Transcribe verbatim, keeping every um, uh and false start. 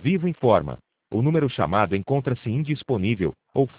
Vivo informa. O número chamado encontra-se indisponível, ou